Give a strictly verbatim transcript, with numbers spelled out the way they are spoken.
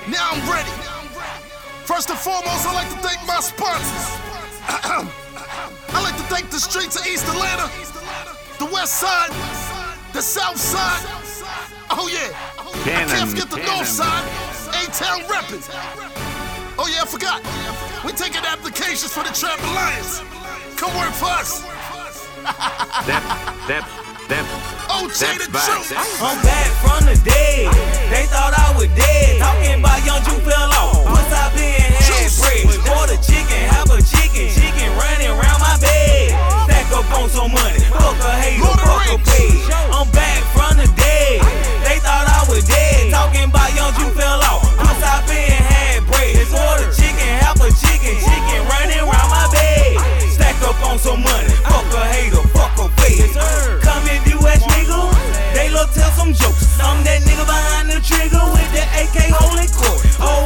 Now I'm ready. First and foremost, I'd like to thank my sponsors. I'd like to thank the streets of East Atlanta, the West Side, the South Side. Oh yeah, Cannon, I can't forget the Cannon. North Side, A-Town reppin'. Oh yeah, I forgot. We taking applications for the Trap Alliance. Come work for us. That, that, that, O J the that's truth. back. I'm back from the dead. They thought I was dead. Talking about young Jew fell off. Once I been had bread. Order chicken, have a chicken. Chicken running around my bed. Stack up on some money. Fuck a hater, Lord of fuck a Rings. page. I'm back from the dead. They thought I was dead. Talking about young Jew fell off. Once I been had bread. Order chicken, have a chicken. Chicken running around my bed. Stack up on some money. Fuck a hater, fuck a page. Come if you ask nigga. They love tell some jokes. I'm that nigga behind the trigger with the A K holding court. Oh,